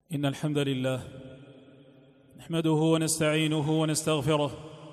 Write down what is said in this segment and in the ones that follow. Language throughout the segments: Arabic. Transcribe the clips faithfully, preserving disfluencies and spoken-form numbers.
إن الحمد لله نحمده ونستعينه ونستغفره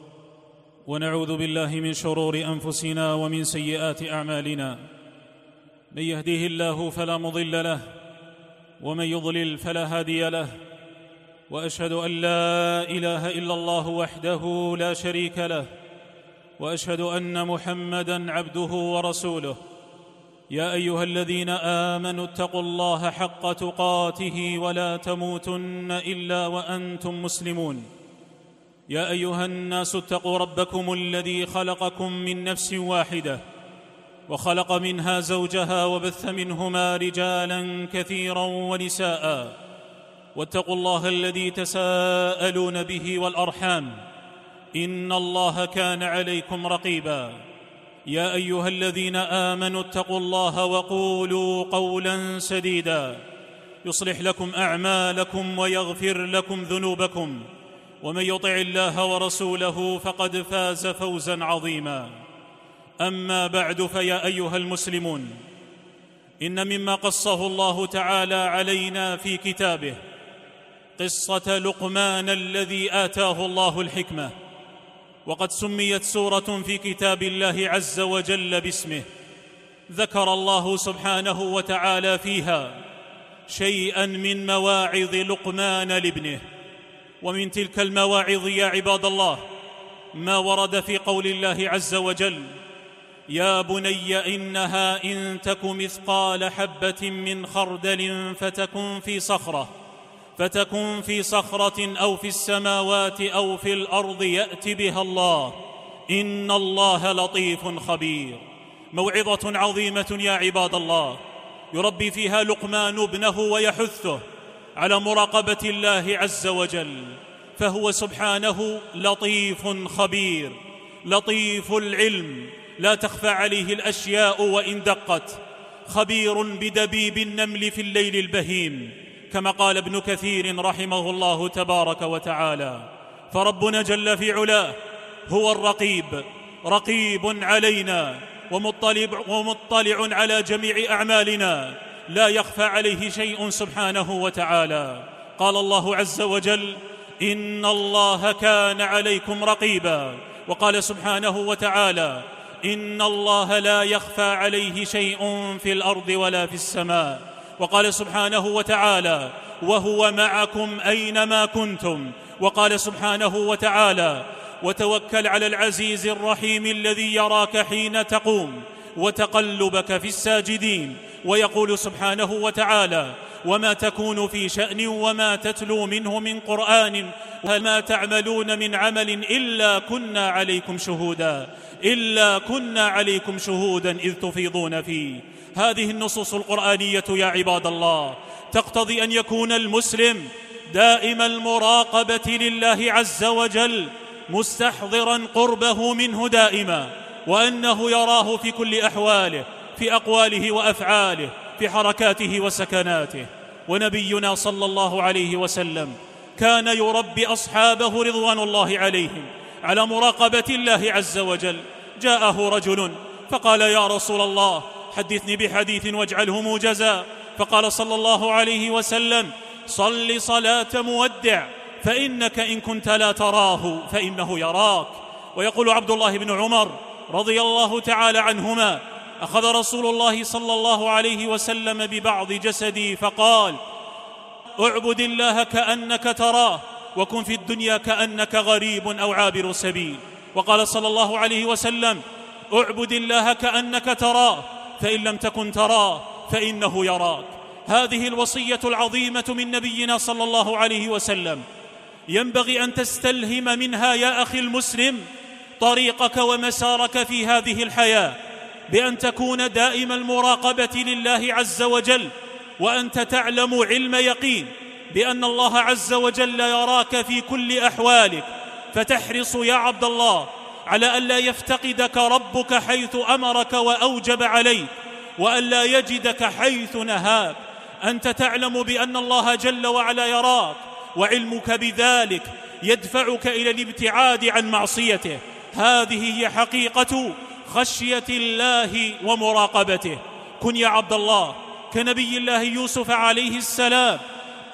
ونعوذ بالله من شرور أنفسنا ومن سيئات أعمالنا. من يهديه الله فلا مضل له ومن يضلل فلا هادي له، وأشهد أن لا إله إلا الله وحده لا شريك له، وأشهد أن محمدًا عبده ورسوله. يا أيها الذين آمنوا اتقوا الله حق تقاته ولا تموتن إلا وأنتم مسلمون. يا أيها الناس اتقوا ربكم الذي خلقكم من نفس واحدة وخلق منها زوجها وبث منهما رجالا كثيرا ونساء، واتقوا الله الذي تساءلون به والأرحام إن الله كان عليكم رقيبا. يا أيها الذين آمنوا اتقوا الله وقولوا قولا سديدا يصلح لكم أعمالكم ويغفر لكم ذنوبكم، ومن يطع الله ورسوله فقد فاز فوزا عظيما. أما بعد، فيا أيها المسلمون، إن مما قصه الله تعالى علينا في كتابه قصة لقمان الذي آتاه الله الحكمة، وقد سميت سورة في كتاب الله عز وجل باسمه. ذكر الله سبحانه وتعالى فيها شيئا من مواعظ لقمان لابنه. ومن تلك المواعظ يا عباد الله ما ورد في قول الله عز وجل: يا بني إنها إن تك مثقال حبة من خردل فتكن في صخرة فتكن في صخرة أو في السماوات أو في الأرض يأت بها الله إن الله لطيف خبير. موعظة عظيمة يا عباد الله، يربي فيها لقمان ابنه ويحثه على مراقبة الله عز وجل، فهو سبحانه لطيف خبير، لطيف العلم، لا تخفى عليه الأشياء وإن دقت، خبير بدبيب النمل في الليل البهيم، كما قال ابن كثير رحمه الله تبارك وتعالى. فربنا جل في علاه هو الرقيب، رقيب علينا ومطلع, ومطلع على جميع أعمالنا، لا يخفى عليه شيء سبحانه وتعالى. قال الله عز وجل: إن الله كان عليكم رقيبا. وقال سبحانه وتعالى: إن الله لا يخفى عليه شيء في الأرض ولا في السماء. وقال سبحانه وتعالى: وهو معكم أينما كنتم. وقال سبحانه وتعالى: وتوكل على العزيز الرحيم الذي يراك حين تقوم وتقلبك في الساجدين. ويقول سبحانه وتعالى: وما تكون في شأن وما تتلو منه من قرآن وما تعملون من عمل إلا كنا عليكم شهودا إلا كنا عليكم شهودا إذ تفيضون فيه. هذه النصوص القرآنية يا عباد الله تقتضي أن يكون المسلم دائم المراقبة لله عز وجل، مستحضرا قربه منه دائما، وأنه يراه في كل أحواله، في أقواله وأفعاله، في حركاته وسكناته. ونبينا صلى الله عليه وسلم كان يربي أصحابه رضوان الله عليهم على مراقبة الله عز وجل. جاءه رجل فقال: يا رسول الله، حدثني بحديث واجعله موجزا. فقال صلى الله عليه وسلم: صل صلاة مودع، فإنك إن كنت لا تراه فإنه يراك. ويقول عبد الله بن عمر رضي الله تعالى عنهما: أخذ رسول الله صلى الله عليه وسلم ببعض جسدي فقال: اعبد الله كأنك تراه، وكن في الدنيا كأنك غريب أو عابر سبيل. وقال صلى الله عليه وسلم: اعبد الله كأنك تراه، فإن لم تكن تراه فإنه يراك. هذه الوصية العظيمة من نبينا صلى الله عليه وسلم ينبغي أن تستلهم منها يا أخي المسلم طريقك ومسارك في هذه الحياة، بأن تكون دائم المراقبة لله عز وجل، وأنت تعلم علم يقين بأن الله عز وجل يراك في كل أحوالك، فتحرص يا عبد الله على ألا يفتقدك ربك حيث أمرك وأوجب عليك، وألا يجدك حيث نهاك. أنت تعلم بأن الله جل وعلا يراك، وعلمك بذلك يدفعك إلى الابتعاد عن معصيته. هذه هي حقيقة خشية الله ومراقبته. كن يا عبد الله كنبي الله يوسف عليه السلام،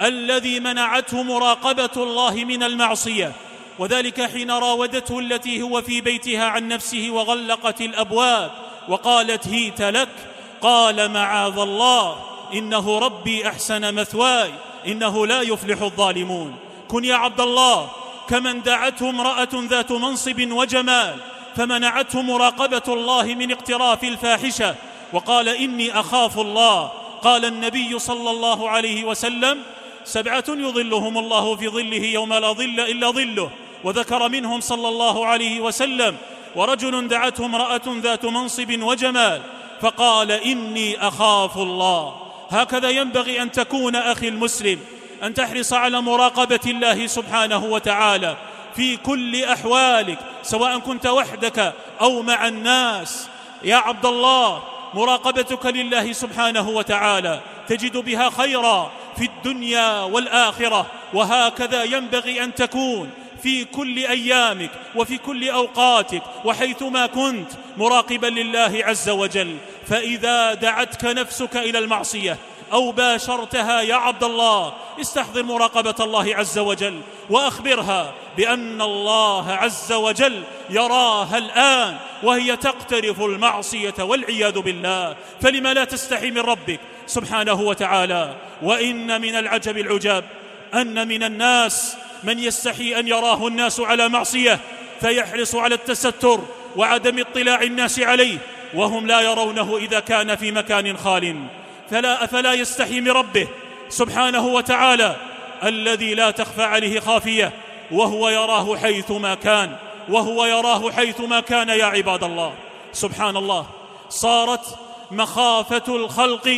الذي منعته مراقبة الله من المعصية، وذلك حين راودته التي هو في بيتها عن نفسه وغلقت الأبواب وقالت هيت لك، قال معاذ الله إنه ربي أحسن مثواي إنه لا يفلح الظالمون. كن يا عبد الله كمن دعته امرأة ذات منصب وجمال فمنعته مراقبة الله من اقتراف الفاحشة وقال إني أخاف الله. قال النبي صلى الله عليه وسلم سبعة يظلهم الله في ظله يوم لا ظل إلا ظله، وذكر منهم صلى الله عليه وسلم ورجل دعته امرأة ذات منصب وجمال فقال إني أخاف الله. هكذا ينبغي أن تكون أخي المسلم، أن تحرص على مراقبة الله سبحانه وتعالى في كل أحوالك سواء كنت وحدك أو مع الناس. يا عبد الله مراقبتك لله سبحانه وتعالى تجد بها خيرا في الدنيا والآخرة، وهكذا ينبغي أن تكون في كل أيامك وفي كل أوقاتك وحيثما كنت مراقبا لله عز وجل. فإذا دعتك نفسك إلى المعصية أو باشرتها يا عبد الله استحضر مراقبة الله عز وجل وأخبرها بأن الله عز وجل يراها الآن وهي تقترف المعصية والعياذ بالله. فلما لا تستحي من ربك سبحانه وتعالى؟ وإن من العجب العجاب أن من الناس من يستحي أن يراه الناس على معصية فيحرص على التستر وعدم اطلاع الناس عليه وهم لا يرونه إذا كان في مكان خال. فلا أفلا يستحي من ربه سبحانه وتعالى الذي لا تخفى عليه خافية وهو يراه حيثما كان وهو يراه حيثما كان. يا عباد الله سبحان الله، صارت مخافة الخلق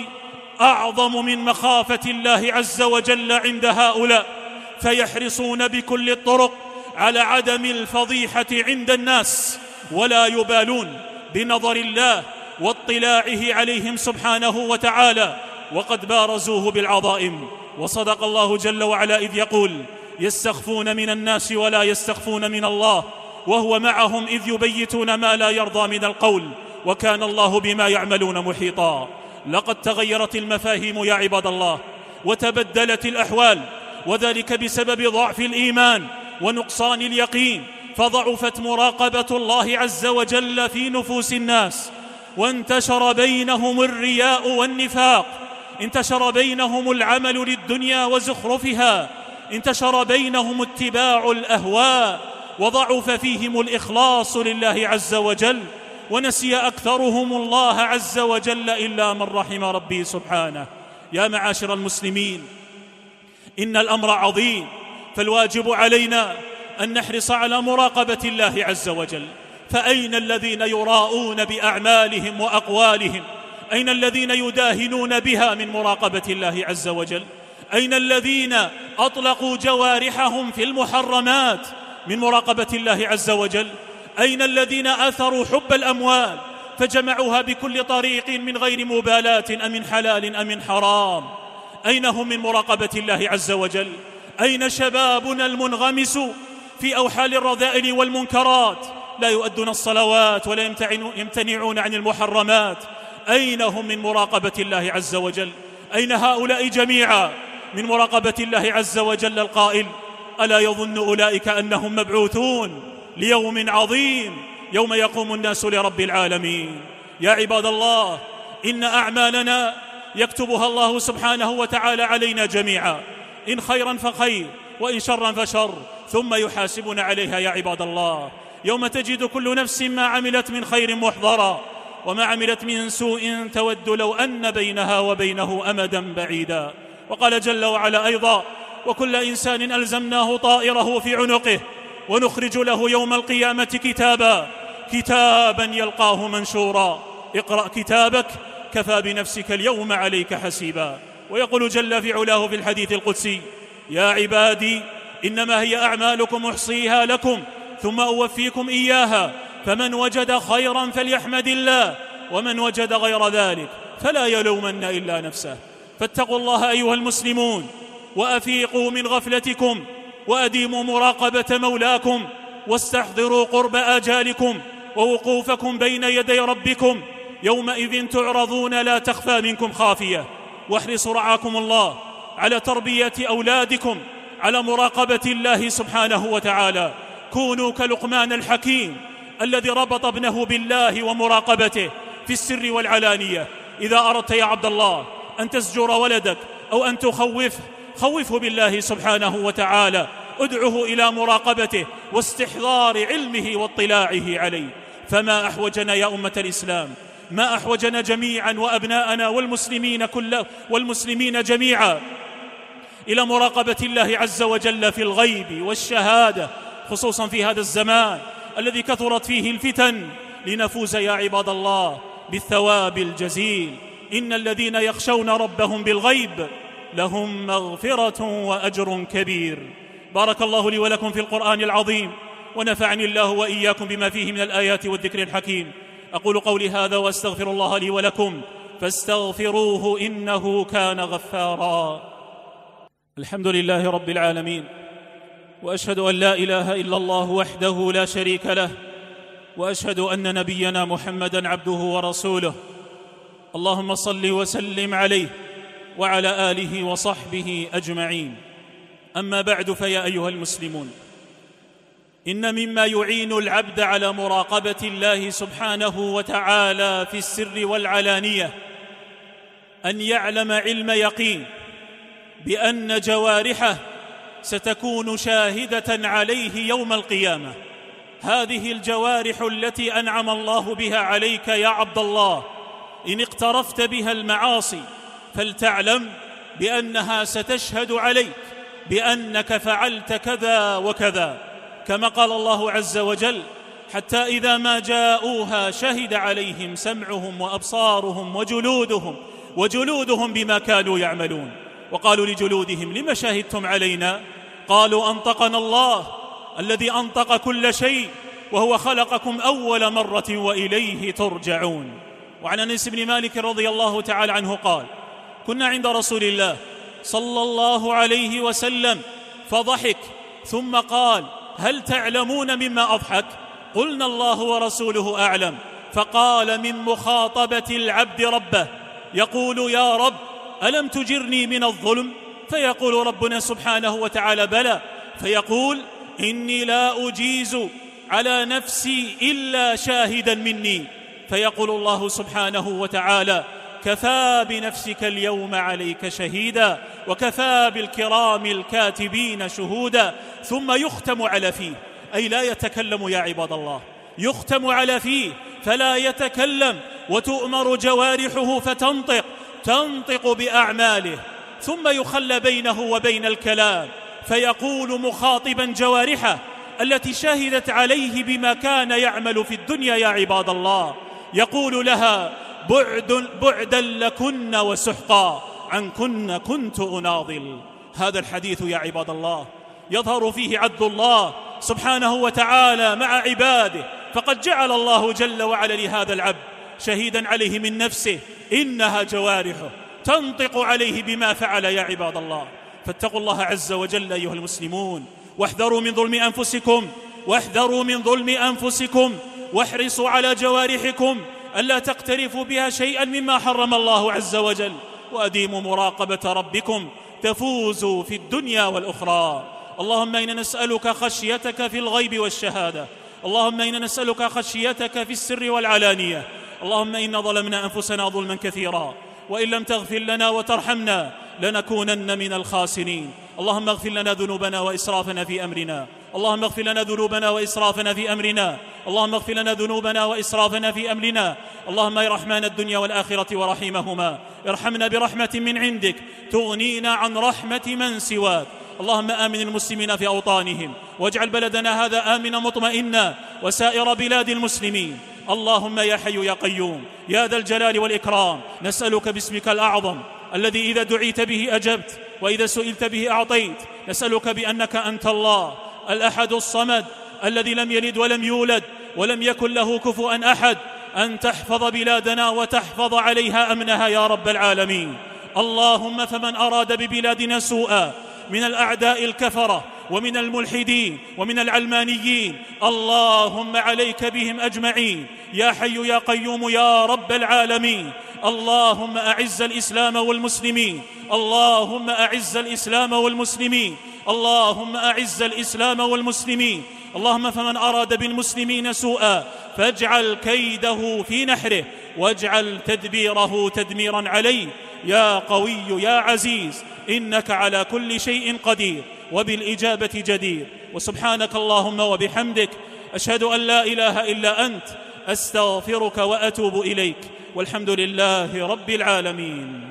أعظم من مخافة الله عز وجل عند هؤلاء، فيحرصون بكل الطرق على عدم الفضيحة عند الناس ولا يبالون بنظر الله واطلاعه عليهم سبحانه وتعالى، وقد بارزوه بالعظائم. وصدق الله جل وعلا إذ يقول يستخفون من الناس ولا يستخفون من الله وهو معهم إذ يبيتون ما لا يرضى من القول وكان الله بما يعملون محيطا. لقد تغيرت المفاهيم يا عباد الله وتبدلت الأحوال، وذلك بسبب ضعف الإيمان ونقصان اليقين، فضعفت مراقبة الله عز وجل في نفوس الناس، وانتشر بينهم الرياء والنفاق، انتشر بينهم العمل للدنيا وزخرفها، انتشر بينهم اتباع الأهواء، وضعف فيهم الإخلاص لله عز وجل، ونسي أكثرهم الله عز وجل إلا من رحم ربي سبحانه. يا معاشر المسلمين إن الأمر عظيم، فالواجب علينا أن نحرص على مراقبة الله عز وجل. فأين الذين يراءون بأعمالهم وأقوالهم؟ أين الذين يداهنون بها من مراقبة الله عز وجل؟ أين الذين أطلقوا جوارحهم في المحرمات من مراقبة الله عز وجل؟ أين الذين أثروا حب الأموال فجمعوها بكل طريق من غير مبالاة أم من حلال أم من حرام؟ أين هم من مراقبة الله عز وجل؟ أين شبابنا المنغمس في أوحال الرذائل والمنكرات لا يؤدون الصلوات ولا يمتنعون عن المحرمات؟ أين هم من مراقبة الله عز وجل؟ أين هؤلاء جميعا من مراقبة الله عز وجل القائل ألا يظن أولئك أنهم مبعوثون ليوم عظيم يوم يقوم الناس لرب العالمين؟ يا عباد الله إن أعمالنا يكتبها الله سبحانه وتعالى علينا جميعا، إن خيرا فخير وإن شرا فشر، ثم يحاسبنا عليها. يا عباد الله يوم تجد كل نفس ما عملت من خير محضرا وما عملت من سوء تود لو أن بينها وبينه أمدا بعيدا. وقال جل وعلا أيضا وكل إنسان ألزمناه طائره في عنقه ونخرج له يوم القيامة كتابا كتابا يلقاه منشورا اقرأ كتابك كفى بنفسك اليوم عليك حسيبا. ويقول جل في علاه في الحديث القدسي يا عبادي إنما هي أعمالكم أحصيها لكم ثم أوفيكم إياها فمن وجد خيرا فليحمد الله ومن وجد غير ذلك فلا يلومن إلا نفسه. فاتقوا الله أيها المسلمون وأفيقوا من غفلتكم وأديموا مراقبة مولاكم واستحضروا قرب آجالكم ووقوفكم بين يدي ربكم يومئذ تعرضون لا تخفى منكم خافية. واحرصوا رعاكم الله على تربية أولادكم على مراقبة الله سبحانه وتعالى. كونوا كلقمان الحكيم الذي ربط ابنه بالله ومراقبته في السر والعلانية. إذا أردت يا عبد الله أن تزجر ولدك أو أن تخوفه، خوفه بالله سبحانه وتعالى، ادعه إلى مراقبته واستحضار علمه واطلاعه عليه. فما أحوجنا يا أمة الإسلام، ما أحوجنا جميعا وأبناءنا والمسلمين كل والمسلمين جميعا إلى مراقبة الله عز وجل في الغيب والشهادة، خصوصا في هذا الزمان الذي كثرت فيه الفتن، لنفوز يا عباد الله بالثواب الجزيل. إن الذين يخشون ربهم بالغيب لهم مغفرة وأجر كبير. بارك الله لي ولكم في القرآن العظيم، ونفعني الله وإياكم بما فيه من الآيات والذكر الحكيم. أقول قولي هذا وأستغفر الله لي ولكم فاستغفروه إنه كان غفارا. الحمد لله رب العالمين، وأشهد أن لا إله إلا الله وحده لا شريك له، وأشهد أن نبينا محمدًا عبده ورسوله. اللهم صل وسلم عليه وعلى آله وصحبه أجمعين. أما بعد، فيا أيها المسلمون، إن مما يعين العبد على مراقبة الله سبحانه وتعالى في السر والعلانية أن يعلم علم يقين بأن جوارحه ستكون شاهدة عليه يوم القيامة. هذه الجوارح التي أنعم الله بها عليك يا عبد الله، إن اقترفت بها المعاصي فلتعلم بأنها ستشهد عليك بأنك فعلت كذا وكذا، كما قال الله عز وجل: حتى إذا ما جاءوها شهد عليهم سمعهم وأبصارهم وجلودهم وجلودهم بما كانوا يعملون. وقالوا لجلودهم: لم شهدتم علينا؟ قالوا: أنطقنا الله الذي أنطق كل شيء وهو خلقكم أول مرة وإليه ترجعون. وعن أنس بن مالك رضي الله تعالى عنه قال: كنا عند رسول الله صلى الله عليه وسلم فضحك ثم قال: هل تعلمون مما أضحك؟ قلنا: الله ورسوله أعلم. فقال: من مخاطبة العبد ربه، يقول: يا رب ألم تجرني من الظلم؟ فيقول ربنا سبحانه وتعالى: بلى. فيقول: إني لا أجيز على نفسي إلا شاهدا مني. فيقول الله سبحانه وتعالى: كفى بنفسك اليوم عليك شهيدا وكفى بالكرام الكاتبين شهودا. ثم يختم على فيه، أي لا يتكلم يا عباد الله، يختم على فيه فلا يتكلم، وتؤمر جوارحه فتنطق تنطق بأعماله، ثم يخلى بينه وبين الكلام، فيقول مخاطبا جوارحه التي شهدت عليه بما كان يعمل في الدنيا يا عباد الله، يقول لها: بعد بعدا لكن وسحقا عنكن كنت أناضل. هذا الحديث يا عباد الله يظهر فيه عدل الله سبحانه وتعالى مع عباده، فقد جعل الله جل وعلا لهذا العبد شهيدا عليه من نفسه، إنها جوارحه تنطق عليه بما فعل يا عباد الله. فاتقوا الله عز وجل أيها المسلمون، واحذروا من ظلم أنفسكم واحذروا من ظلم أنفسكم واحرصوا على جوارحكم ألا تقترفوا بها شيئا مما حرم الله عز وجل، وأديموا مراقبة ربكم تفوزوا في الدنيا والأخرى. اللهم إنا نسألك خشيتك في الغيب والشهادة، اللهم إنا نسألك خشيتك في السر والعلانية. اللهم إنا ظلمنا أنفسنا ظلما كثيرا، وإن لم تغفر لنا وترحمنا لنكونن من الخاسرين. اللهم اغفر لنا ذنوبنا وإسرافنا في أمرنا، اللهم اغفر لنا ذنوبنا وإسرافنا في أمرنا، اللهم اغفر لنا ذنوبنا وإسرافنا في أمرنا. اللهم يا رحمن الدنيا والآخرة ورحيمهما، ارحمنا برحمة من عندك تغنينا عن رحمة من سواك. اللهم آمن المسلمين في أوطانهم، واجعل بلدنا هذا آمنا مطمئنا وسائر بلاد المسلمين. اللهم يا حي يا قيوم يا ذا الجلال والإكرام، نسألك باسمك الأعظم الذي إذا دعيت به أجبت وإذا سئلت به أعطيت، نسألك بأنك أنت الله الأحد الصمد الذي لم يلد ولم يولد ولم يكن له كفوا أحد، أن تحفظ بلادنا وتحفظ عليها أمنها يا رب العالمين. اللهم فمن أراد ببلادنا سوءا من الأعداء الكفرة ومن الملحدين ومن العلمانيين. اللهم عليك بهم أجمعين يا حي يا قيوم يا رب العالمين. اللهم أعز الإسلام والمسلمين، اللهم أعز الإسلام والمسلمين، اللهم أعز الإسلام والمسلمين. اللهم فمن أراد بالمسلمين سوءا فاجعل كيده في نحره واجعل تدبيره تدميرا عليه يا قوي يا عزيز، إنك على كل شيء قدير وبالإجابة جدير. وسبحانك اللهم وبحمدك، أشهد أن لا إله إلا أنت، أستغفرك وأتوب إليك، والحمد لله رب العالمين.